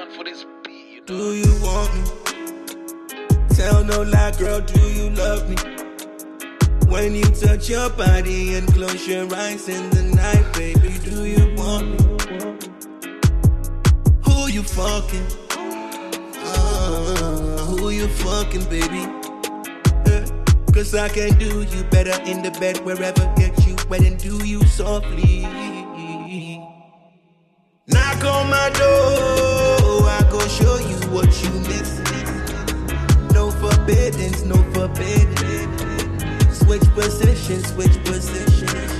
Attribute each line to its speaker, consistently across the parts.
Speaker 1: man for this beat, you know?
Speaker 2: Do you want me? Tell no lie, girl, do you love me? When you touch your body and close your eyes in the night, baby, do you want me? Who you fucking? Who you fucking, baby? Cause I can do you better in the bed, wherever, get you wet and do you softly. Knock on my door, I go show you what you missing. No forbiddance, no forbidden. Switch positions, switch positions.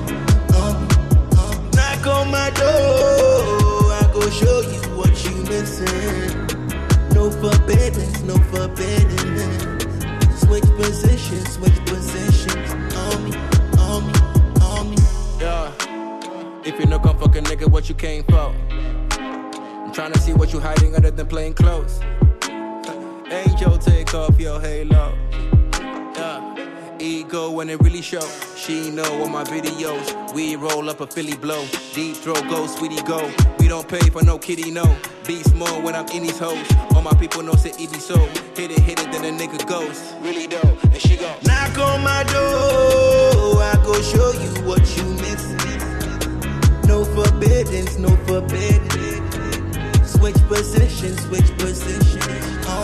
Speaker 2: Knock on my door, I go show you what you missing. No forbiddance, no forbidden. Switch positions, switch positions. On me, on me, on me.
Speaker 3: Yeah. If you know come fuck a nigga, what you came for? I'm trying to see what you hiding other than playing close. Angel, take off your halo. Yeah. Ego when it really show. She know on my videos. We roll up a Philly blow. Deep throat go, sweetie go. We don't pay for no kitty, no. Beast mode when I'm in these hoes. All my people know say it be so. Hit it, then a nigga goes. Really dope, and she go.
Speaker 2: Knock on my door, I go show you what you missing. No forbiddance, no forbidden. Switch positions, switch positions.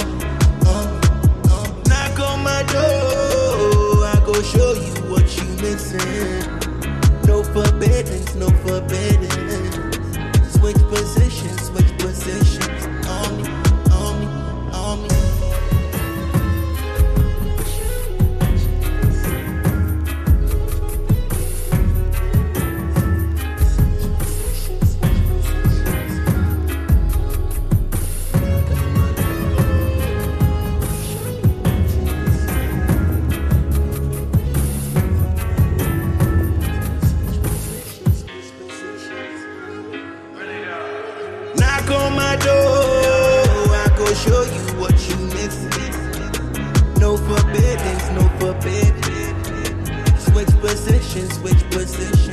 Speaker 2: Knock on my door, I go show you what you missing. No forbiddance, no forbidden. Switch positions, switch positions. On me, on me, on me. Knock on my door, I go show you what you missing. No forbiddance, no forbidden. Switch positions, switch positions.